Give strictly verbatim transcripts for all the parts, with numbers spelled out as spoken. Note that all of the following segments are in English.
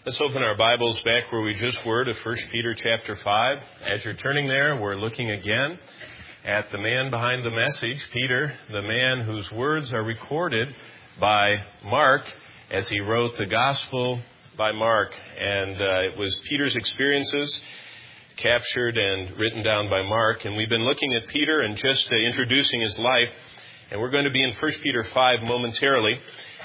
Let's open our Bibles back where we just were to First Peter chapter five. As you're turning there, we're looking again at the man behind the message, Peter, the man whose words are recorded by Mark as he wrote the Gospel by Mark. And uh, it was Peter's experiences captured and written down by Mark. And we've been looking at Peter and just uh, introducing his life. And we're going to be in First Peter five momentarily.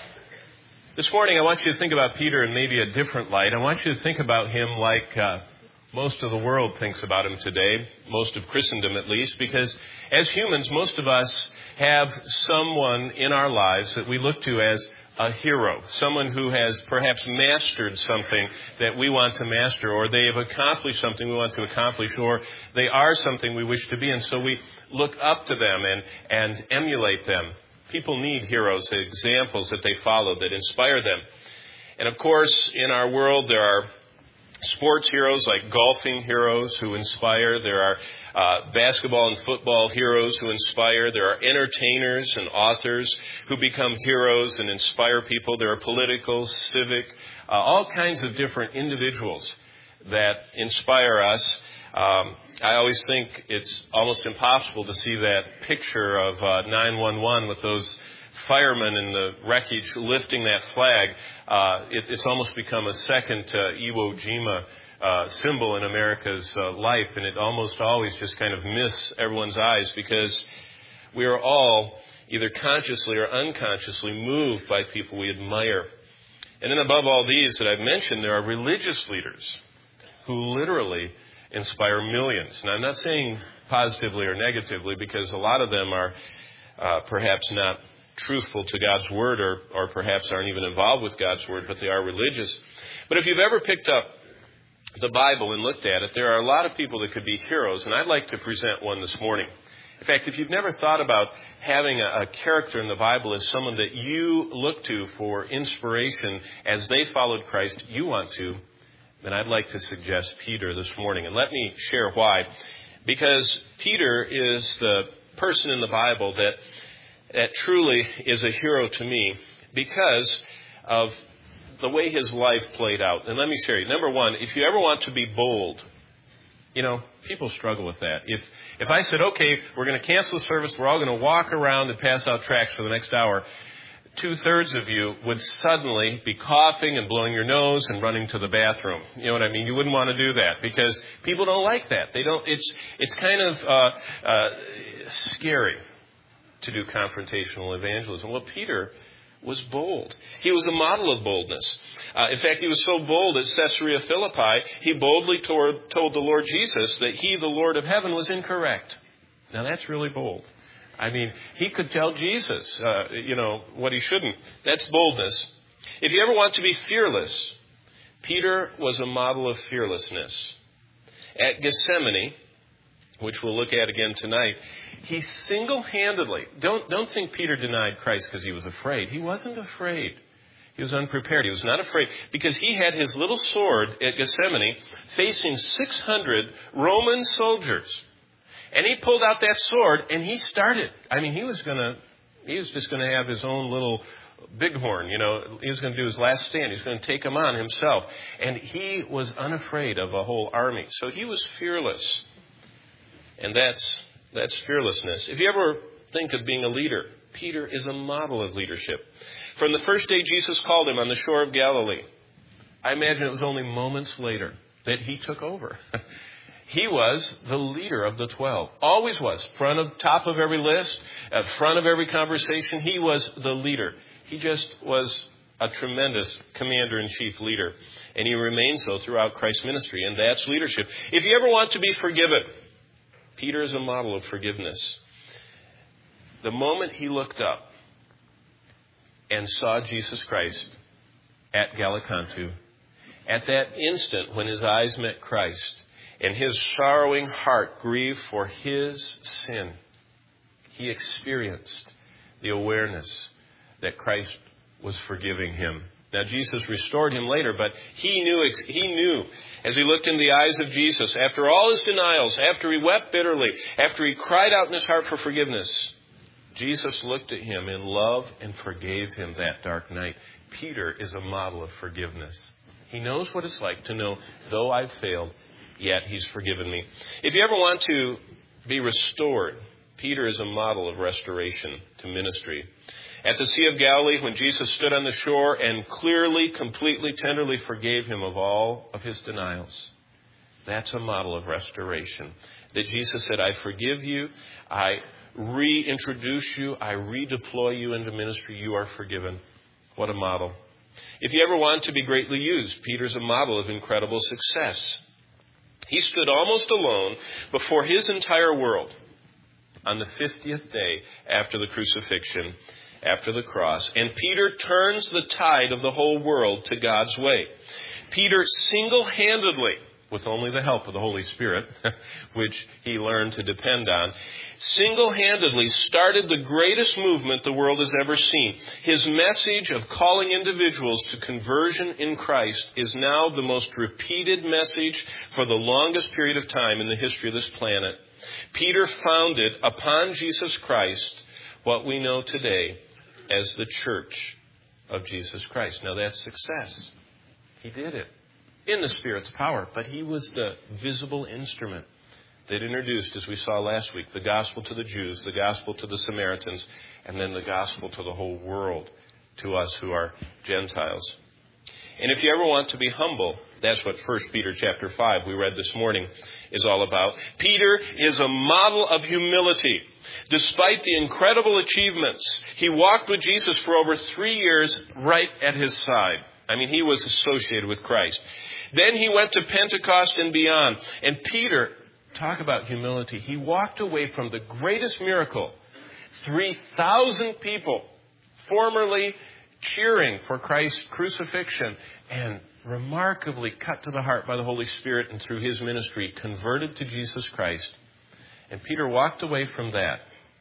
This morning, I want you to think about Peter in maybe a different light. I want you to think about him like uh, most of the world thinks about him today, most of Christendom at least, because as humans, most of us have someone in our lives that we look to as a hero, someone who has perhaps mastered something that we want to master, or they have accomplished something we want to accomplish, or they are something we wish to be, and so we look up to them and, and emulate them. People need heroes, examples that they follow that inspire them. And of course, in our world, there are sports heroes like golfing heroes who inspire. There are uh, basketball and football heroes who inspire. There are entertainers and authors who become heroes and inspire people. There are political, civic, uh, all kinds of different individuals that inspire us. Um, I always think it's almost impossible to see that picture of uh, nine one one with those firemen in the wreckage lifting that flag. Uh, it, it's almost become a second uh, Iwo Jima uh, symbol in America's uh, life, and it almost always just kind of miss everyone's eyes because we are all either consciously or unconsciously moved by people we admire. And then above all these that I've mentioned, there are religious leaders who literally inspire millions. And I'm not saying positively or negatively because a lot of them are uh, perhaps not truthful to God's Word or, or perhaps aren't even involved with God's Word, but they are religious. But if you've ever picked up the Bible and looked at it, there are a lot of people that could be heroes, and I'd like to present one this morning. In fact, if you've never thought about having a, a character in the Bible as someone that you look to for inspiration as they followed Christ, you want to, then I'd like to suggest Peter this morning. And let me share why. Because Peter is the person in the Bible that, that truly is a hero to me because of the way his life played out. And let me share you. Number one, if you ever want to be bold, you know, people struggle with that. If if I said, okay, we're going to cancel the service, we're all going to walk around and pass out tracts for the next hour, two-thirds of you would suddenly be coughing and blowing your nose and running to the bathroom. You know what I mean? You wouldn't want to do that because people don't like that. They don't. It's it's kind of uh, uh, scary to do confrontational evangelism. Well, Peter was bold. He was a model of boldness. Uh, in fact, he was so bold at Caesarea Philippi, he boldly told, told the Lord Jesus that he, the Lord of heaven, was incorrect. Now, that's really bold. I mean, he could tell Jesus, uh, you know, what he shouldn't. That's boldness. If you ever want to be fearless, Peter was a model of fearlessness. At Gethsemane, which we'll look at again tonight, he single-handedly, don't, don't think Peter denied Christ because he was afraid. He wasn't afraid. He was unprepared. He was not afraid because he had his little sword at Gethsemane facing six hundred Roman soldiers. And he pulled out that sword and he started. I mean, he was going to, he was just going to have his own little bighorn, you know. He was going to do his last stand. He was going to take him on himself. And he was unafraid of a whole army. So he was fearless. And that's, that's fearlessness. If you ever think of being a leader, Peter is a model of leadership. From the first day Jesus called him on the shore of Galilee, I imagine it was only moments later that he took over. He was the leader of the twelve. Always was. Front of, top of every list, at front of every conversation. He was the leader. He just was a tremendous commander-in-chief leader. And he remained so throughout Christ's ministry. And that's leadership. If you ever want to be forgiven, Peter is a model of forgiveness. The moment he looked up and saw Jesus Christ at Gallicantu, at that instant when his eyes met Christ, and his sorrowing heart grieved for his sin, he experienced the awareness that Christ was forgiving him. Now, Jesus restored him later, but he knew, he knew as he looked in the eyes of Jesus, after all his denials, after he wept bitterly, after he cried out in his heart for forgiveness, Jesus looked at him in love and forgave him that dark night. Peter is a model of forgiveness. He knows what it's like to know, though I've failed, yet He's forgiven me. If you ever want to be restored, Peter is a model of restoration to ministry. At the Sea of Galilee, when Jesus stood on the shore and clearly, completely, tenderly forgave him of all of his denials, that's a model of restoration. That Jesus said, I forgive you, I reintroduce you, I redeploy you into ministry, you are forgiven. What a model. If you ever want to be greatly used, Peter's a model of incredible success. He stood almost alone before his entire world on the fiftieth day after the crucifixion, after the cross. And Peter turns the tide of the whole world to God's way. Peter single-handedly, with only the help of the Holy Spirit, which he learned to depend on, single-handedly started the greatest movement the world has ever seen. His message of calling individuals to conversion in Christ is now the most repeated message for the longest period of time in the history of this planet. Peter founded upon Jesus Christ what we know today as the Church of Jesus Christ. Now that's success. He did it in the Spirit's power, but he was the visible instrument that introduced, as we saw last week, the gospel to the Jews, the gospel to the Samaritans, and then the gospel to the whole world, to us who are Gentiles. And if you ever want to be humble, that's what First Peter chapter five we read this morning is all about. Peter is a model of humility. Despite the incredible achievements, he walked with Jesus for over three years right at his side. I mean, he was associated with Christ. Then he went to Pentecost and beyond. And Peter, talk about humility, he walked away from the greatest miracle. three thousand people formerly cheering for Christ's crucifixion and remarkably cut to the heart by the Holy Spirit and through his ministry, converted to Jesus Christ. And Peter walked away from that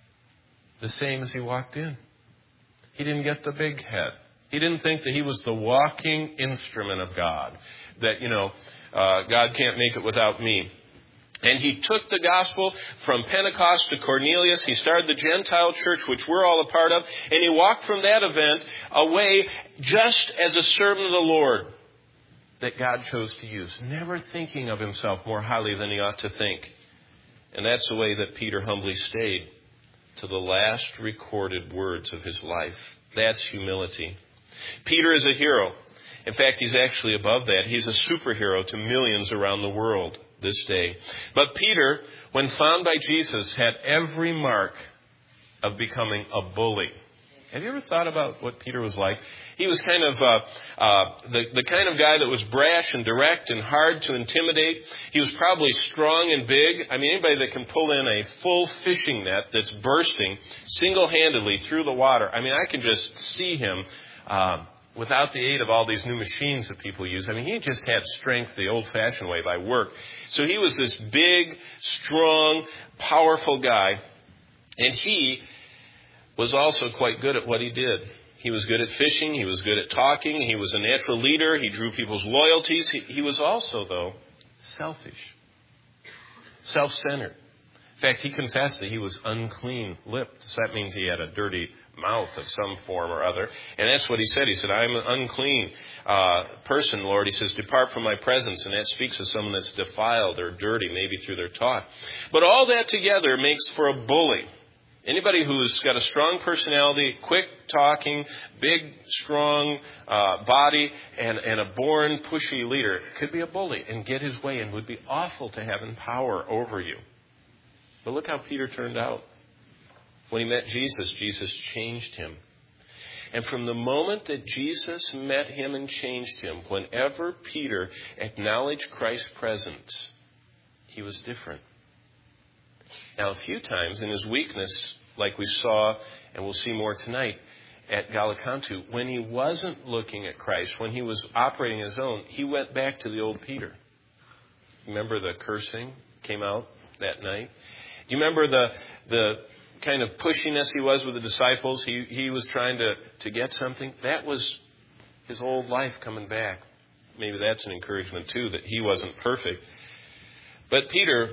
the same as he walked in. He didn't get the big head. He didn't think that he was the walking instrument of God, that, you know, uh, God can't make it without me. And he took the gospel from Pentecost to Cornelius. He started the Gentile church, which we're all a part of. And he walked from that event away just as a servant of the Lord that God chose to use, never thinking of himself more highly than he ought to think. And that's the way that Peter humbly stayed to the last recorded words of his life. That's humility. Peter is a hero. In fact, he's actually above that. He's a superhero to millions around the world this day. But Peter, when found by Jesus, had every mark of becoming a bully. Have you ever thought about what Peter was like? He was kind of uh, uh, the, the kind of guy that was brash and direct and hard to intimidate. He was probably strong and big. I mean, anybody that can pull in a full fishing net that's bursting single-handedly through the water. I mean, I can just see him uh, without the aid of all these new machines that people use. I mean, he just had strength the old-fashioned way by work. So he was this big, strong, powerful guy. And he was also quite good at what he did. He was good at fishing. He was good at talking. He was a natural leader. He drew people's loyalties. He, he was also, though, selfish, self-centered. In fact, he confessed that he was unclean-lipped. So that means he had a dirty mouth of some form or other. And that's what he said. He said, I'm an unclean uh, person, Lord. He says, depart from my presence. And that speaks of someone that's defiled or dirty, maybe through their talk. But all that together makes for a bully. Anybody who's got a strong personality, quick talking, big, strong uh, body, and, and a born pushy leader could be a bully and get his way and would be awful to have in power over you. But look how Peter turned out. When he met Jesus, Jesus changed him. And from the moment that Jesus met him and changed him, whenever Peter acknowledged Christ's presence, he was different. Now, a few times in his weakness, like we saw, and we'll see more tonight at Gallicantu, when he wasn't looking at Christ, when he was operating his own, he went back to the old Peter. Remember the cursing came out that night? Do you remember the the kind of pushiness he was with the disciples? He he was trying to, to get something. That was his old life coming back. Maybe that's an encouragement, too, that he wasn't perfect. But Peter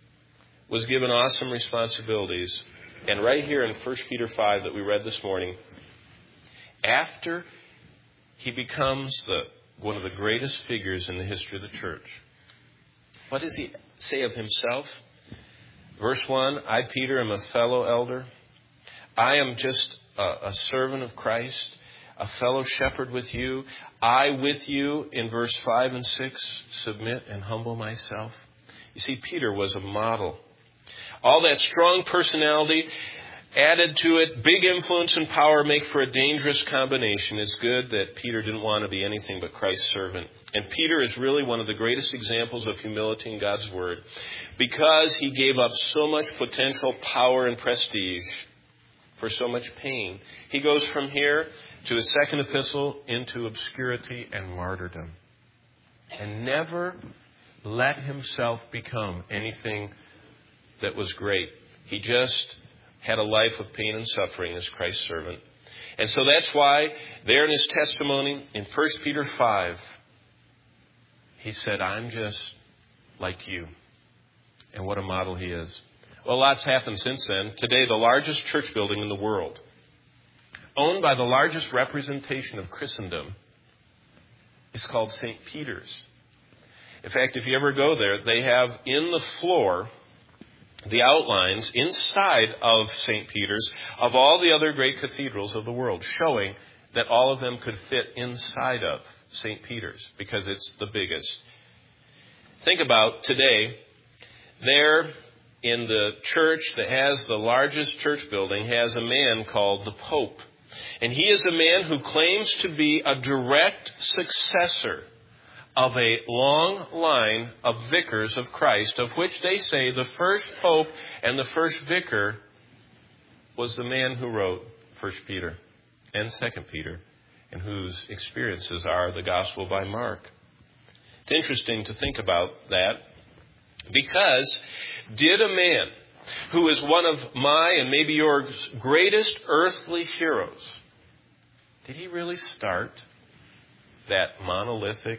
was given awesome responsibilities. And right here in First Peter five that we read this morning, after he becomes the one of the greatest figures in the history of the church. What does he say of himself? Verse one, I, Peter, am a fellow elder. I am just a, a servant of Christ, a fellow shepherd with you. I with you, in verse five and six, submit and humble myself. You see, Peter was a model. All that strong personality added to it, big influence and power make for a dangerous combination. It's good that Peter didn't want to be anything but Christ's servant. And Peter is really one of the greatest examples of humility in God's Word, because he gave up so much potential power and prestige for so much pain. He goes from here to his second epistle into obscurity and martyrdom, and never let himself become anything that was great. He just had a life of pain and suffering as Christ's servant. And so that's why there in his testimony in First Peter five, he said, I'm just like you. And what a model he is. Well, lots happened since then. Today, the largest church building in the world, owned by the largest representation of Christendom, is called Saint Peter's. In fact, if you ever go there, they have in the floor the outlines inside of Saint Peter's of all the other great cathedrals of the world, showing that all of them could fit inside of Saint Peter's because it's the biggest. Think about today, there in the church that has the largest church building has a man called the Pope. And he is a man who claims to be a direct successor of a long line of vicars of Christ, of which they say the first pope and the first vicar was the man who wrote First Peter and Second Peter, and whose experiences are the Gospel by Mark. It's interesting to think about that, because did a man who is one of my and maybe your greatest earthly heroes, did he really start that monolithic,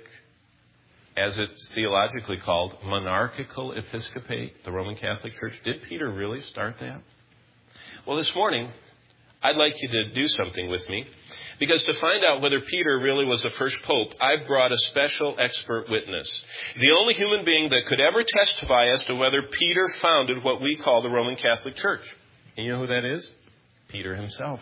as it's theologically called, monarchical episcopate, the Roman Catholic Church? Did Peter really start that? Well, this morning, I'd like you to do something with me, because to find out whether Peter really was the first pope, I've brought a special expert witness, the only human being that could ever testify as to whether Peter founded what we call the Roman Catholic Church. And you know who that is? Peter himself.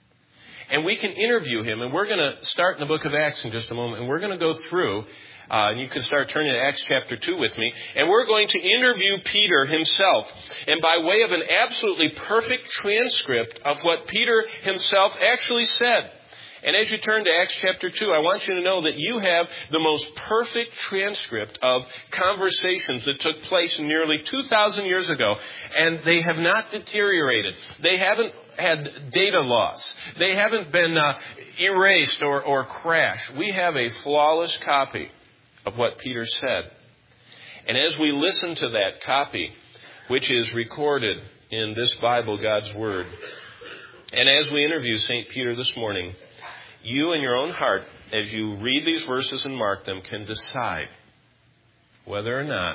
And we can interview him, and we're going to start in the book of Acts in just a moment, and we're going to go through. Uh, and you can start turning to Acts chapter two with me. And we're going to interview Peter himself. And by way of an absolutely perfect transcript of what Peter himself actually said. And as you turn to Acts chapter two, I want you to know that you have the most perfect transcript of conversations that took place nearly two thousand years ago. And they have not deteriorated. They haven't had data loss. They haven't been uh, erased or, or crashed. We have a flawless copy of what Peter said. And as we listen to that copy, which is recorded in this Bible, God's Word, and as we interview Saint Peter this morning, you in your own heart, as you read these verses and mark them, can decide whether or not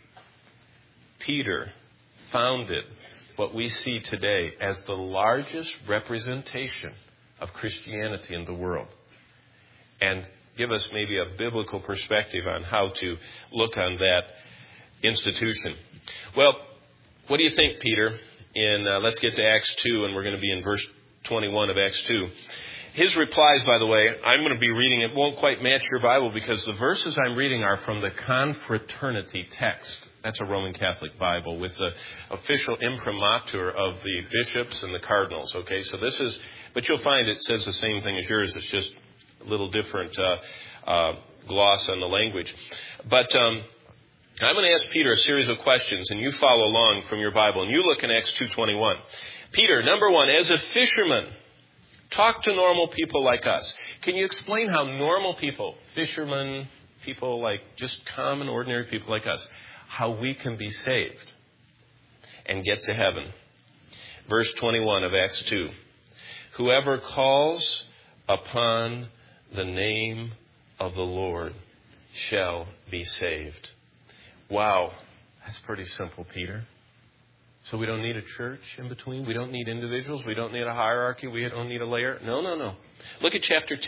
Peter founded what we see today as the largest representation of Christianity in the world, and give us maybe a biblical perspective on how to look on that institution. Well, what do you think, Peter? In uh, let's get to Acts two, and we're going to be in verse twenty-one of Acts two. His replies, by the way, I'm going to be reading, it won't quite match your Bible because the verses I'm reading are from the Confraternity text. That's a Roman Catholic Bible with the official imprimatur of the bishops and the cardinals. Okay, so this is, but you'll find it says the same thing as yours. It's just a little different uh, uh, gloss on the language. But um, I'm going to ask Peter a series of questions, and you follow along from your Bible, and you look in Acts two twenty-one. Peter, number one, as a fisherman, talk to normal people like us. Can you explain how normal people, fishermen, people like just common, ordinary people like us, how we can be saved and get to heaven? Verse twenty-one of Acts two. Whoever calls upon the name of the Lord shall be saved. Wow, that's pretty simple, Peter. So we don't need a church in between. We don't need individuals. We don't need a hierarchy. We don't need a layer. No, no, no. Look at chapter ten.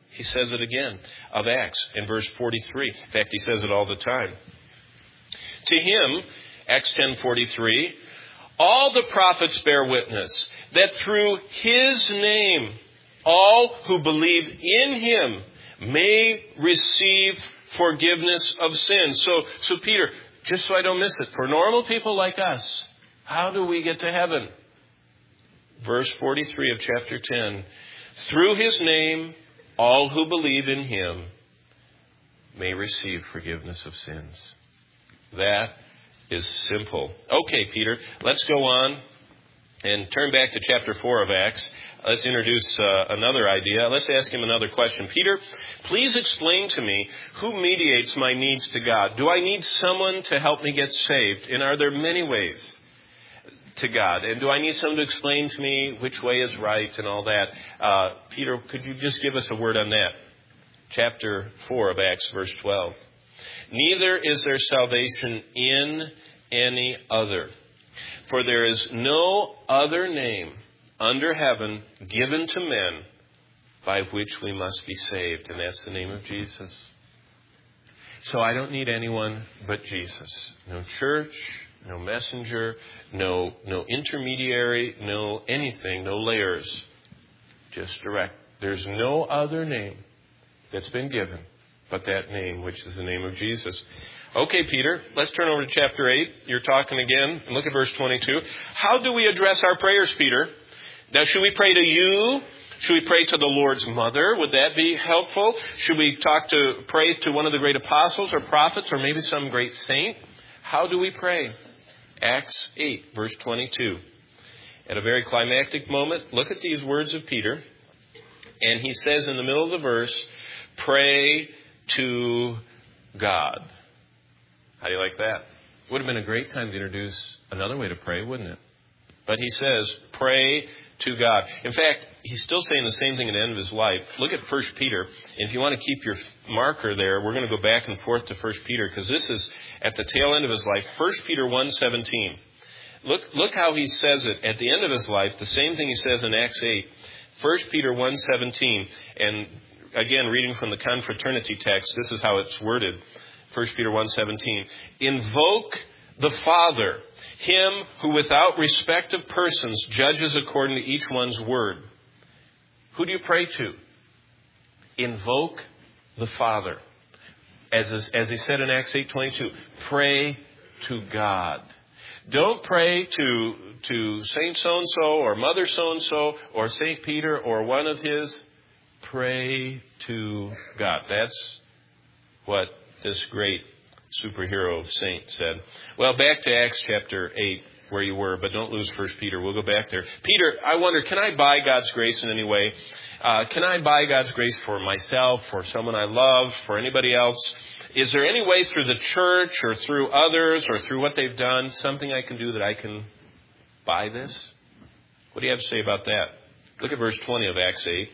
He says it again of Acts in verse forty-three. In fact, he says it all the time. To him, Acts ten forty-three, all the prophets bear witness that through his name, all who believe in him may receive forgiveness of sins. So, so Peter, just so I don't miss it, for normal people like us, how do we get to heaven? Verse forty-three of chapter ten. Through his name, all who believe in him may receive forgiveness of sins. That is simple. Okay, Peter, let's go on and turn back to chapter four of Acts. Let's introduce uh, another idea. Let's ask him another question. Peter, please explain to me who mediates my needs to God. Do I need someone to help me get saved? And are there many ways to God? And do I need someone to explain to me which way is right and all that? Uh, Peter, could you just give us a word on that? Chapter four of Acts, verse twelve. Neither is there salvation in any other, for there is no other name under heaven given to men by which we must be saved. And that's the name of Jesus. So I don't need anyone but Jesus. No church, no messenger, no, no intermediary, no anything, no layers. Just direct. There's no other name that's been given but that name, which is the name of Jesus. Okay, Peter, let's turn over to chapter eight. You're talking again. And look at verse twenty-two. How do we address our prayers, Peter? Now, should we pray to you? Should we pray to the Lord's mother? Would that be helpful? Should we talk to pray to one of the great apostles or prophets or maybe some great saint? How do we pray? Acts eight, verse twenty-two. At a very climactic moment, look at these words of Peter. And he says in the middle of the verse, pray to God. How do you like that? Would have been a great time to introduce another way to pray, wouldn't it? But he says, pray to God. In fact, he's still saying the same thing at the end of his life. Look at First Peter. And if you want to keep your marker there, we're going to go back and forth to First Peter, because this is at the tail end of his life. First Peter one seventeen. Look, look how he says it at the end of his life. The same thing he says in Acts eight. First Peter one seventeen. And again, reading from the confraternity text, this is how it's worded. First Peter one seventeen. Invoke the Father, him who without respect of persons judges according to each one's word. Who do you pray to? Invoke the Father. As, as he said in Acts eight twenty-two, pray to God. Don't pray to, to Saint so-and-so or Mother so-and-so or Saint Peter or one of his. Pray to God. That's what this great superhero saint said. Well, back to Acts chapter eight, where you were, but don't lose First Peter. We'll go back there. Peter, I wonder, can I buy God's grace in any way? Uh, can I buy God's grace for myself, for someone I love, for anybody else? Is there any way through the church or through others or through what they've done, something I can do that I can buy this? What do you have to say about that? Look at verse twenty of Acts eight.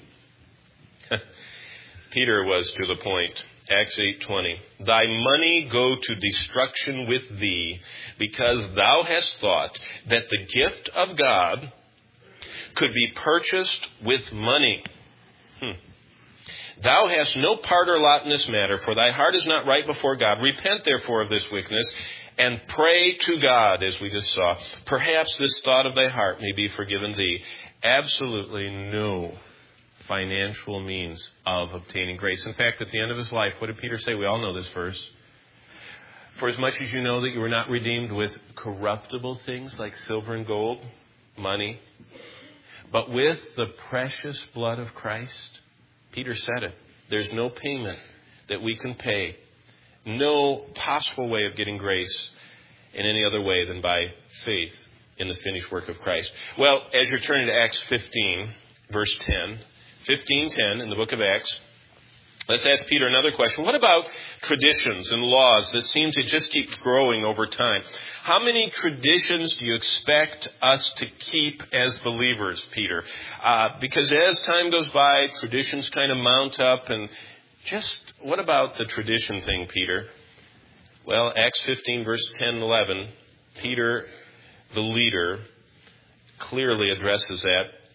Peter was to the point. Acts eight twenty. Thy money go to destruction with thee, because thou hast thought that the gift of God could be purchased with money. Hmm. Thou hast no part or lot in this matter, for thy heart is not right before God. Repent therefore of this wickedness, and pray to God, as we just saw. Perhaps this thought of thy heart may be forgiven thee. Absolutely no financial means of obtaining grace. In fact, at the end of his life, what did Peter say? We all know this verse. For as much as you know that you were not redeemed with corruptible things like silver and gold, money, but with the precious blood of Christ. Peter said it. There's no payment that we can pay. No possible way of getting grace in any other way than by faith in the finished work of Christ. Well, as you're turning to Acts fifteen, verse ten, fifteen ten in the book of Acts, let's ask Peter another question. What about traditions and laws that seem to just keep growing over time? How many traditions do you expect us to keep as believers, Peter? Uh, because as time goes by, traditions kind of mount up. And just what about the tradition thing, Peter? Well, Acts fifteen, verse ten and eleven, Peter, the leader, clearly addresses that.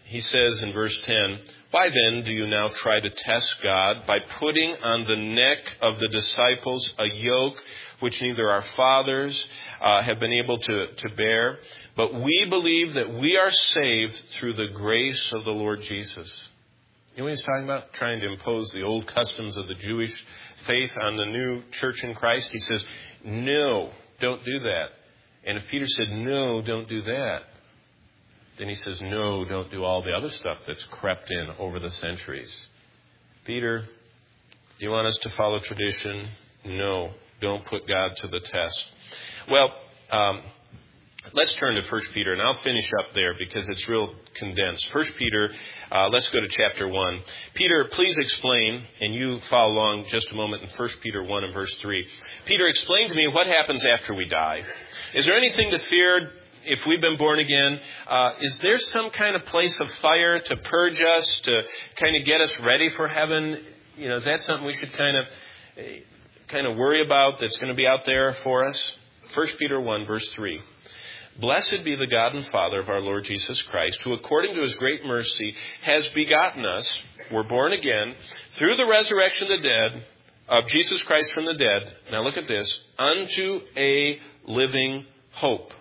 he says in verse ten, "Why then do you now try to test God by putting on the neck of the disciples a yoke which neither our fathers uh, have been able to, to bear? But we believe that we are saved through the grace of the Lord Jesus." You know what he's talking about? Trying to impose the old customs of the Jewish faith on the new church in Christ. He says, no, don't do that. And if Peter said, no, don't do that, then he says, no, don't do all the other stuff that's crept in over the centuries. Peter, do you want us to follow tradition? No, don't put God to the test. Well, um, let's turn to First Peter, and I'll finish up there because it's real condensed. First Peter, uh, let's go to chapter one. Peter, please explain, and you follow along just a moment in First Peter one and verse three. Peter, explain to me what happens after we die. Is there anything to fear if we've been born again? Uh, is there some kind of place of fire to purge us, to kind of get us ready for heaven? You know, is that something we should kind of kind of worry about that's going to be out there for us? First Peter one, verse three. "Blessed be the God and Father of our Lord Jesus Christ, who according to his great mercy has begotten us," we're born again, "through the resurrection of the dead, of Jesus Christ from the dead," now look at this, "unto a living hope,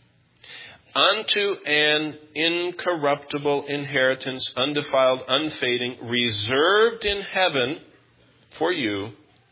unto an incorruptible inheritance, undefiled, unfading, reserved in heaven for you.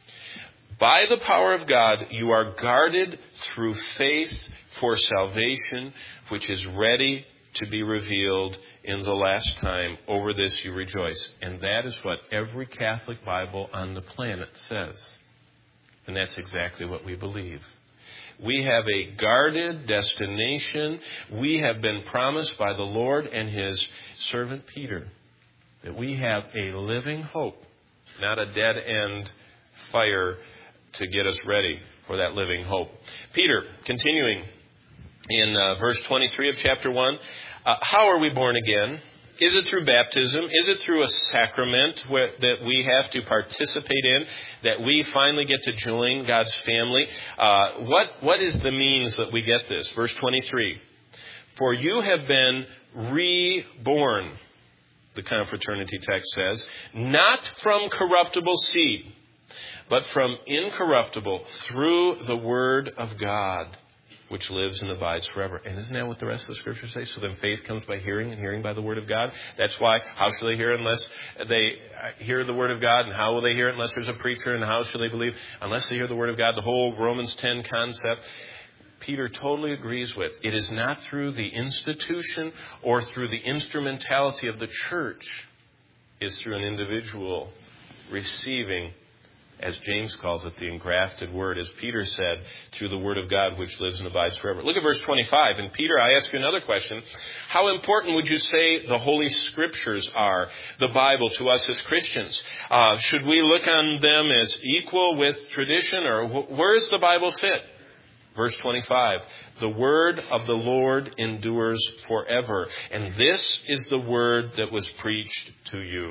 By the power of God, you are guarded through faith for salvation, which is ready to be revealed in the last time. Over this you rejoice." And that is what every Catholic Bible on the planet says. And that's exactly what we believe. We have a guarded destination. We have been promised by the Lord and his servant Peter that we have a living hope, not a dead-end fire to get us ready for that living hope. Peter, continuing in uh, verse twenty-three of chapter one, uh, how are we born again? Is it through baptism? Is it through a sacrament where, that we have to participate in, that we finally get to join God's family? Uh, what what is the means that we get this? Verse twenty-three, "For you have been reborn," the confraternity text says, "not from corruptible seed, but from incorruptible, through the word of God, which lives and abides forever." And isn't that what the rest of the Scriptures say? So then faith comes by hearing, and hearing by the word of God. That's why, how shall they hear unless they hear the word of God? And how will they hear it unless there's a preacher? And how shall they believe unless they hear the word of God? The whole Romans ten concept, Peter totally agrees with. It is not through the institution or through the instrumentality of the church. It's through an individual receiving, as James calls it, the engrafted word, as Peter said, through the word of God which lives and abides forever. Look at verse twenty-five. And Peter, I ask you another question. How important would you say the Holy Scriptures are, the Bible, to us as Christians? Uh, should we look on them as equal with tradition, or wh- where does the Bible fit? Verse twenty-five, "The word of the Lord endures forever. And this is the word that was preached to you."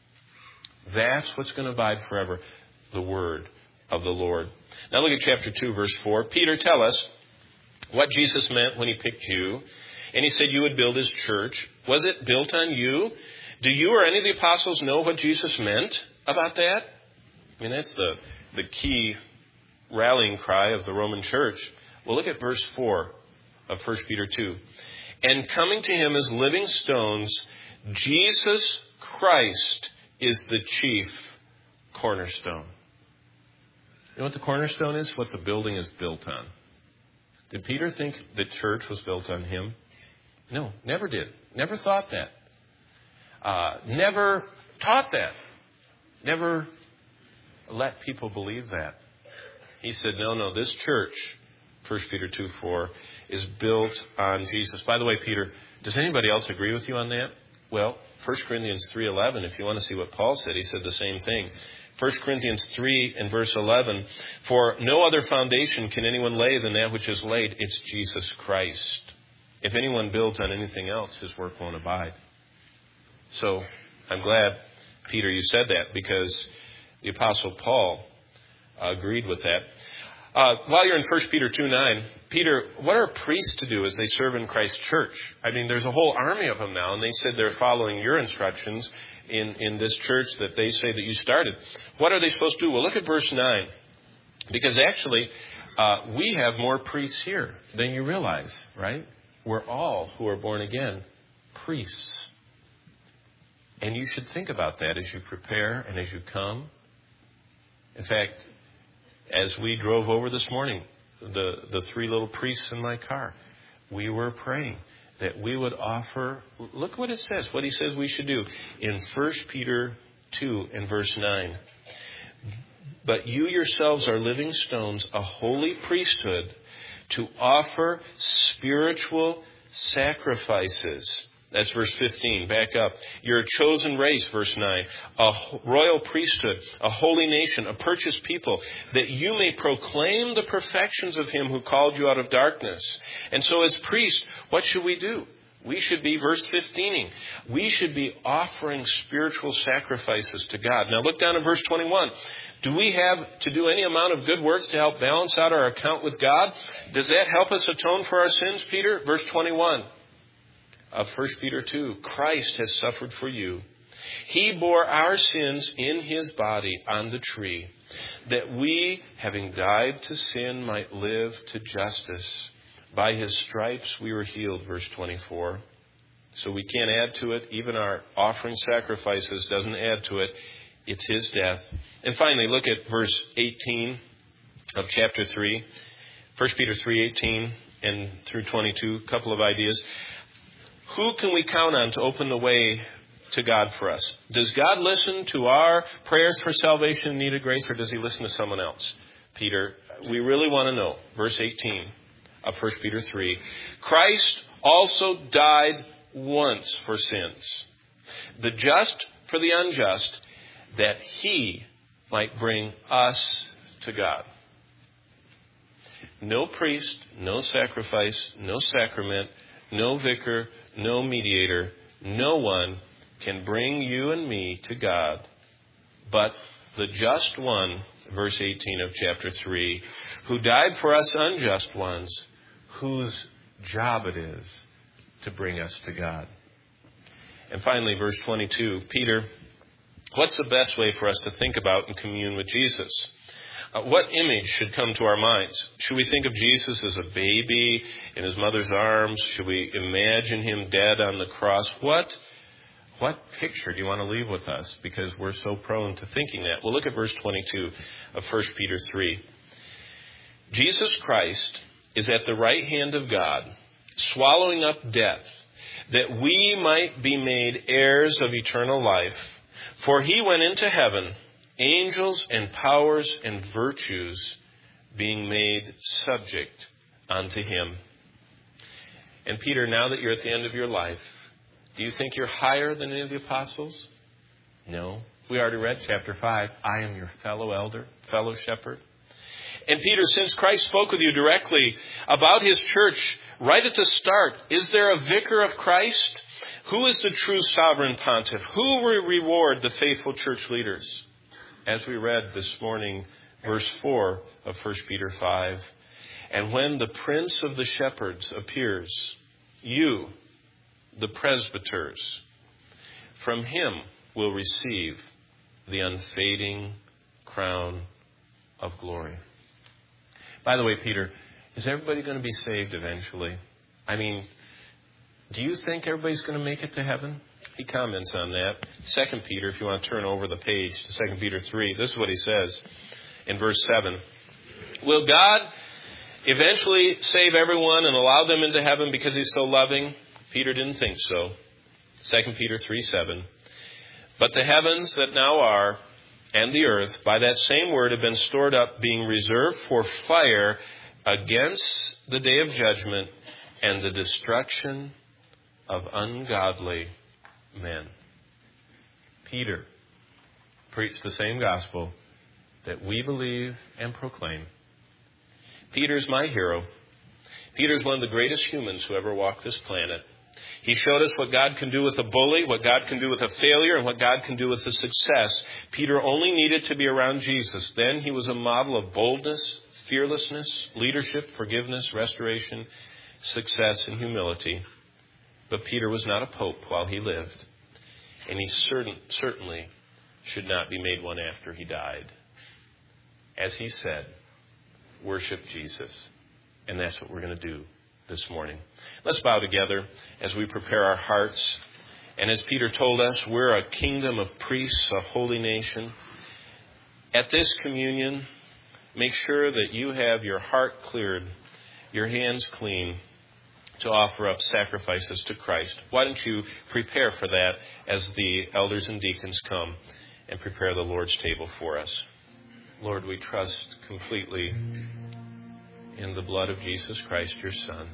That's what's going to abide forever. The word of the Lord. Now look at chapter two, verse four. "Peter, tell us what Jesus meant when he picked you. And he said you would build his church. Was it built on you? Do you or any of the apostles know what Jesus meant about that?" I mean, that's the, the key rallying cry of the Roman church. Well, look at verse four of First Peter two. "And coming to him as living stones, Jesus Christ is the chief cornerstone." You know what the cornerstone is? What the building is built on. Did Peter think the church was built on him? No, never did. Never thought that. Uh, never taught that. Never let people believe that. He said, no, no, this church, First Peter two four, is built on Jesus. By the way, Peter, does anybody else agree with you on that? Well, First Corinthians three eleven, if you want to see what Paul said, he said the same thing. First Corinthians three and verse eleven, "For no other foundation can anyone lay than that which is laid. It's Jesus Christ. If anyone builds on anything else, his work won't abide." So I'm glad, Peter, you said that, because the Apostle Paul agreed with that. Uh, while you're in First Peter two nine, Peter, what are priests to do as they serve in Christ's church? I mean, there's a whole army of them now, and they said they're following your instructions in, in this church that they say that you started. What are they supposed to do? Well, look at verse nine. Because actually, uh, we have more priests here than you realize, right? We're all who are born again priests. And you should think about that as you prepare and as you come. In fact, as we drove over this morning, the, the three little priests in my car, we were praying that we would offer, look what it says, what he says we should do in First Peter two and verse nine. But you yourselves are living stones, a holy priesthood, to offer spiritual sacrifices. That's verse fifteen. Back up. You're a chosen race, verse nine. A royal priesthood, a holy nation, a purchased people, that you may proclaim the perfections of him who called you out of darkness. And so as priests, what should we do? We should be, verse fifteen, we should be offering spiritual sacrifices to God. Now look down at verse twenty-one. Do we have to do any amount of good works to help balance out our account with God? Does that help us atone for our sins, Peter? Verse twenty-one. Of First Peter two, Christ has suffered for you. He bore our sins in his body on the tree, that we, having died to sin, might live to justice. By his stripes we were healed, verse twenty-four. So we can't add to it. Even our offering sacrifices doesn't add to it. It's his death. And finally, look at verse eighteen of chapter three. First Peter three eighteen and through twenty-two, a couple of ideas. Who can we count on to open the way to God for us? Does God listen to our prayers for salvation and need of grace, or does he listen to someone else? Peter, we really want to know. Verse eighteen of First Peter three. Christ also died once for sins, the just for the unjust, that he might bring us to God. No priest, no sacrifice, no sacrament, no vicar, no mediator, no one can bring you and me to God, but the just one, verse eighteen of chapter three, who died for us unjust ones, whose job it is to bring us to God. And finally, verse twenty-two, Peter, what's the best way for us to think about and commune with Jesus? Uh, what image should come to our minds? Should we think of Jesus as a baby in his mother's arms? Should we imagine him dead on the cross? What, what picture do you want to leave with us? Because we're so prone to thinking that. Well, look at verse twenty-two of First Peter three. Jesus Christ is at the right hand of God, swallowing up death, that we might be made heirs of eternal life. For he went into heaven, angels and powers and virtues being made subject unto him. And Peter, now that you're at the end of your life, do you think you're higher than any of the apostles? No. We already read chapter five. I am your fellow elder, fellow shepherd. And Peter, since Christ spoke with you directly about his church right at the start, is there a vicar of Christ? Who is the true sovereign pontiff? Who will reward the faithful church leaders? As we read this morning, verse four of First Peter five. And when the prince of the shepherds appears, you, the presbyters, from him will receive the unfading crown of glory. By the way, Peter, is everybody going to be saved eventually? I mean, do you think everybody's going to make it to heaven? He comments on that. Second Peter, if you want to turn over the page to Second Peter three, this is what he says in verse seven. Will God eventually save everyone and allow them into heaven because he's so loving? Peter didn't think so. Second Peter three seven. But the heavens that now are and the earth by that same word have been stored up, being reserved for fire against the day of judgment and the destruction of ungodly men. Peter preached the same gospel that we believe and proclaim. Peter's my hero. Peter's one of the greatest humans who ever walked this planet. He showed us what God can do with a bully, what God can do with a failure, and what God can do with a success. Peter only needed to be around Jesus. Then he was a model of boldness, fearlessness, leadership, forgiveness, restoration, success, and humility. But Peter was not a pope while he lived, and he certain, certainly should not be made one after he died. As he said, worship Jesus. And that's what we're going to do this morning. Let's bow together as we prepare our hearts. And as Peter told us, we're a kingdom of priests, a holy nation. At this communion, make sure that you have your heart cleared, your hands clean, to offer up sacrifices to Christ. Why don't you prepare for that as the elders and deacons come and prepare the Lord's table for us. Lord, we trust completely in the blood of Jesus Christ, your Son.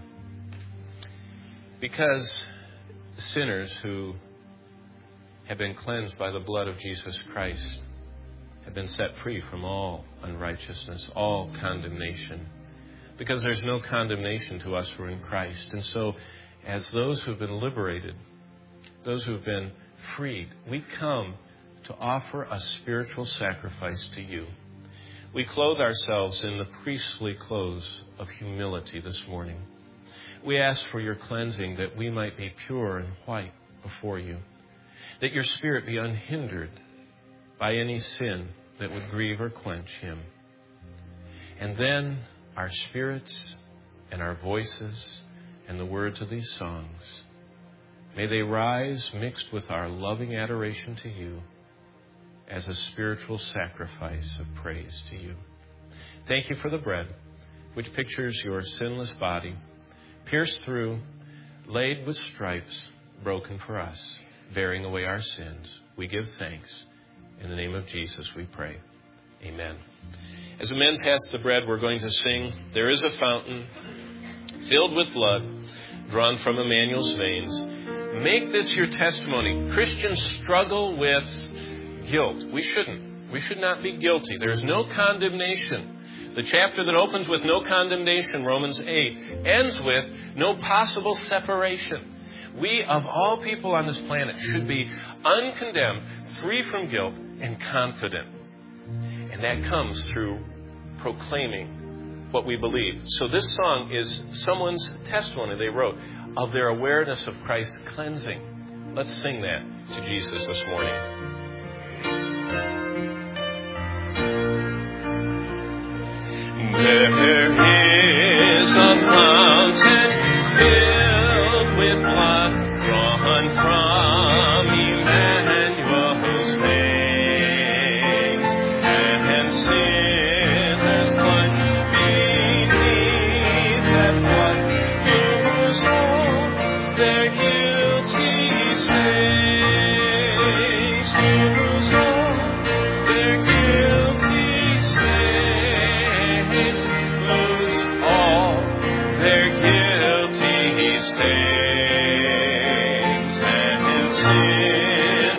Because sinners who have been cleansed by the blood of Jesus Christ have been set free from all unrighteousness, all condemnation. Because there's no condemnation to us who are in Christ. And so, as those who have been liberated, those who have been freed, we come to offer a spiritual sacrifice to you. We clothe ourselves in the priestly clothes of humility this morning. We ask for your cleansing, that we might be pure and white before you, that your Spirit be unhindered by any sin that would grieve or quench him. And then our spirits and our voices and the words of these songs, may they rise mixed with our loving adoration to you as a spiritual sacrifice of praise to you. Thank you for the bread, which pictures your sinless body, pierced through, laid with stripes, broken for us, bearing away our sins. We give thanks. In the name of Jesus we pray. Amen. As the men pass the bread, we're going to sing, "There is a fountain filled with blood, drawn from Emmanuel's veins." Make this your testimony. Christians struggle with guilt. We shouldn't. We should not be guilty. There is no condemnation. The chapter that opens with no condemnation, Romans eight, ends with no possible separation. We, of all people on this planet, should be uncondemned, free from guilt, and confident. And that comes through proclaiming what we believe. So this song is someone's testimony they wrote of their awareness of Christ's cleansing. Let's sing that to Jesus this morning. There is a fountain filled with blood, drawn from Emmanuel's veins, and sinners plunged beneath that flood, lose all their guilty stains, lose all their guilty stains, lose all their guilty stains, and in sin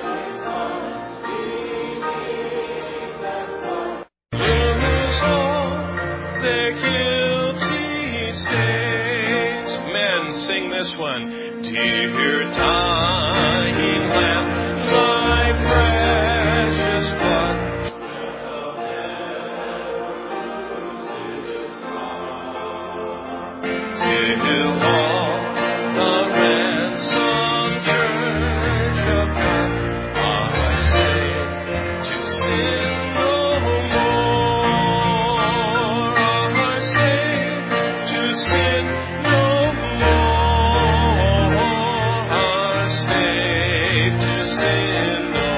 lose all their guilty stains. Men, sing this one. Dear dying Lamb, thy precious blood till all the ransomed church of God are saved to sin no more, are saved to sin no more, are saved to sin no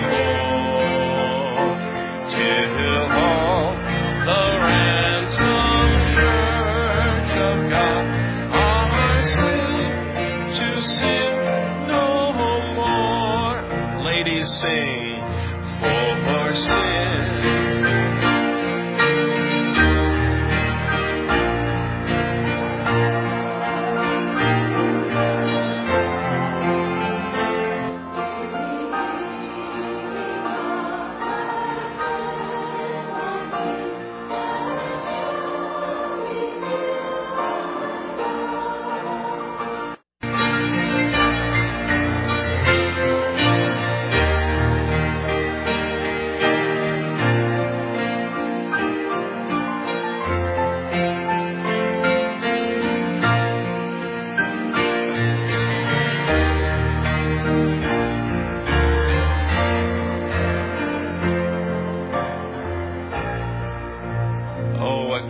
more, till all the ransomed church of God are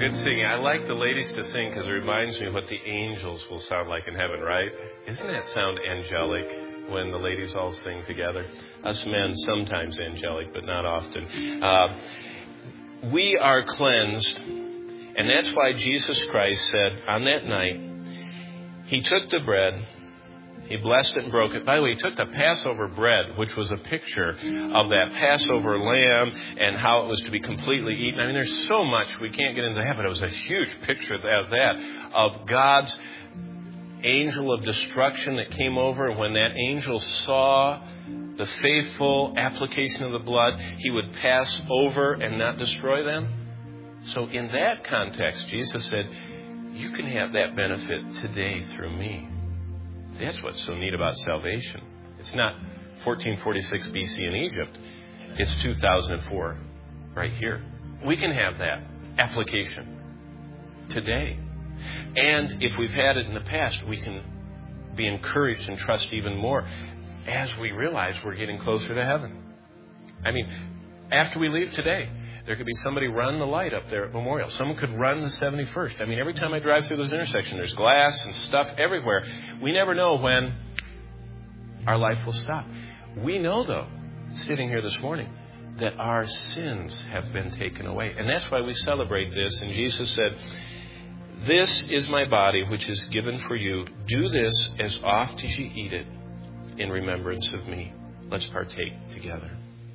good singing. I like the ladies to sing because it reminds me of what the angels will sound like in heaven, right? Isn't that sound angelic when the ladies all sing together? Us men, sometimes angelic, but not often. Uh, we are cleansed, and that's why Jesus Christ said on that night, He took the bread, He blessed it and broke it. By the way, He took the Passover bread, which was a picture of that Passover lamb and how it was to be completely eaten. I mean, there's so much we can't get into that, but it was a huge picture of that, of God's angel of destruction that came over. When that angel saw the faithful application of the blood, he would pass over and not destroy them. So in that context, Jesus said, you can have that benefit today through me. That's what's so neat about salvation. It's not fourteen forty-six B C in Egypt. It's two thousand four right here. We can have that application today. And if we've had it in the past, we can be encouraged and trust even more as we realize we're getting closer to heaven. I mean, after we leave today, there could be somebody run the light up there at Memorial. Someone could run the seventy-first. I mean, every time I drive through those intersections, there's glass and stuff everywhere. We never know when our life will stop. We know, though, sitting here this morning, that our sins have been taken away. And that's why we celebrate this. And Jesus said, this is my body, which is given for you. Do this as oft as you eat it in remembrance of me. Let's partake together.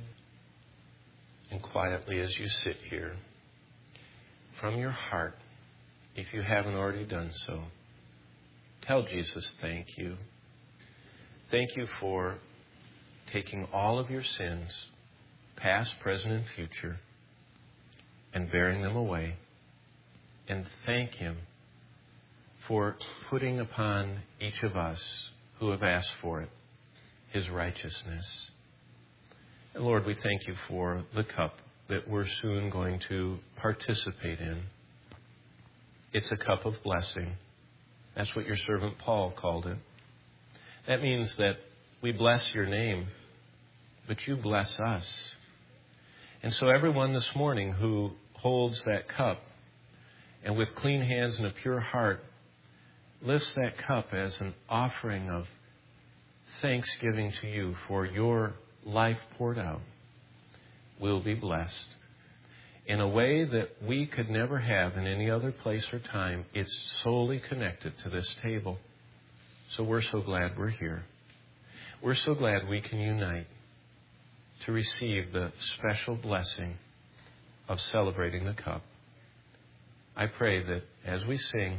And quietly as you sit here, from your heart, if you haven't already done so, tell Jesus thank you. Thank you for taking all of your sins, past, present, and future, and bearing them away. And thank Him for putting upon each of us who have asked for it, His righteousness. And Lord, we thank you for the cup that we're soon going to participate in. It's a cup of blessing. That's what your servant Paul called it. That means that we bless your name, but you bless us. And so everyone this morning who holds that cup and with clean hands and a pure heart lifts that cup as an offering of thanksgiving to you for your life poured out, will be blessed in a way that we could never have in any other place or time. It's solely connected to this table. So we're so glad we're here. We're so glad we can unite to receive the special blessing of celebrating the cup. I pray that as we sing,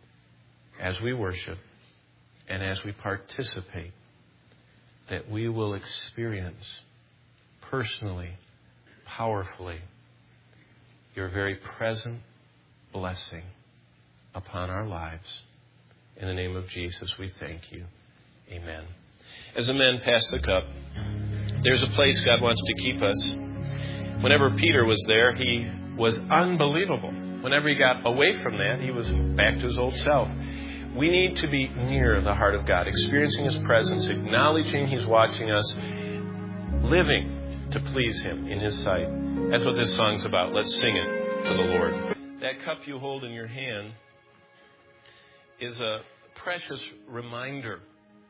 as we worship, and as we participate, that we will experience personally, powerfully, your very present blessing upon our lives. In the name of Jesus, we thank you. Amen. As the men pass the cup, there's a place God wants to keep us. Whenever Peter was there, he was unbelievable. Whenever he got away from that, he was back to his old self. We need to be near the heart of God, experiencing His presence, acknowledging He's watching us, living to please Him in His sight. That's what this song's about. Let's sing it to the Lord. That cup you hold in your hand is a precious reminder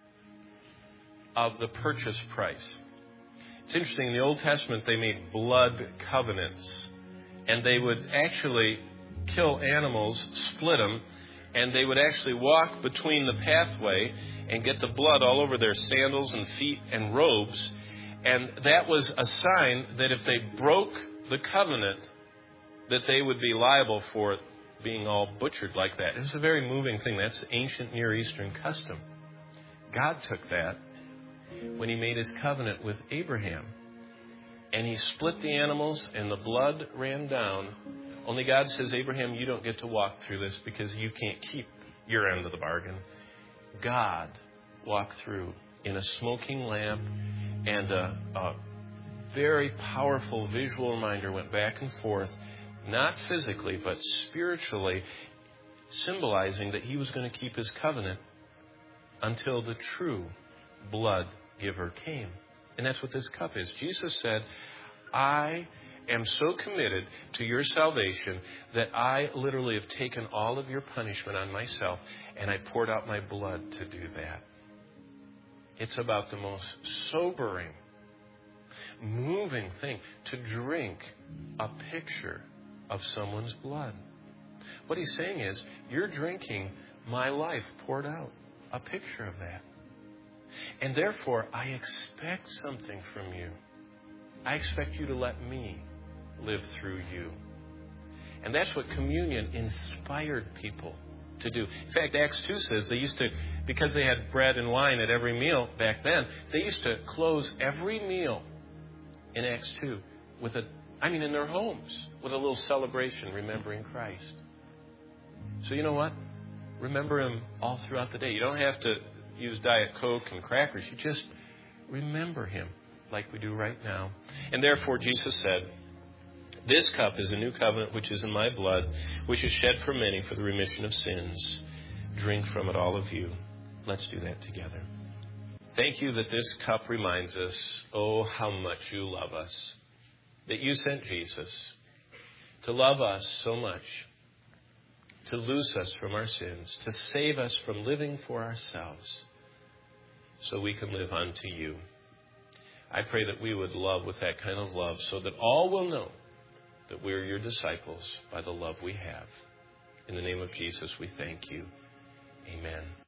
of the purchase price. It's interesting, in the Old Testament, they made blood covenants, and they would actually kill animals, split them, and they would actually walk between the pathway and get the blood all over their sandals and feet and robes. And that was a sign that if they broke the covenant, that they would be liable for it being all butchered like that. It was a very moving thing. That's ancient Near Eastern custom. God took that when He made His covenant with Abraham. And He split the animals and the blood ran down. Only God says, Abraham, you don't get to walk through this because you can't keep your end of the bargain. God walked through in a smoking lamp, and a, a very powerful visual reminder went back and forth, not physically, but spiritually, symbolizing that He was going to keep His covenant until the true blood giver came. And that's what this cup is. Jesus said, I am so committed to your salvation that I literally have taken all of your punishment on myself and I poured out my blood to do that. It's about the most sobering, moving thing to drink a picture of someone's blood. What he's saying is, you're drinking my life poured out, a picture of that. And therefore, I expect something from you. I expect you to let me live through you. And that's what communion inspired people to do. In fact, Acts two says they used to, because they had bread and wine at every meal back then, they used to close every meal in Acts two with a, I mean in their homes, with a little celebration remembering Christ. So you know what? Remember Him all throughout the day. You don't have to use Diet Coke and crackers. You just remember Him like we do right now. And therefore, Jesus said, this cup is a new covenant which is in my blood, which is shed for many for the remission of sins. Drink from it, all of you. Let's do that together. Thank you that this cup reminds us, oh, how much you love us. That you sent Jesus to love us so much, to loose us from our sins, to save us from living for ourselves, so we can live unto you. I pray that we would love with that kind of love so that all will know that we're your disciples by the love we have. In the name of Jesus, we thank you. Amen.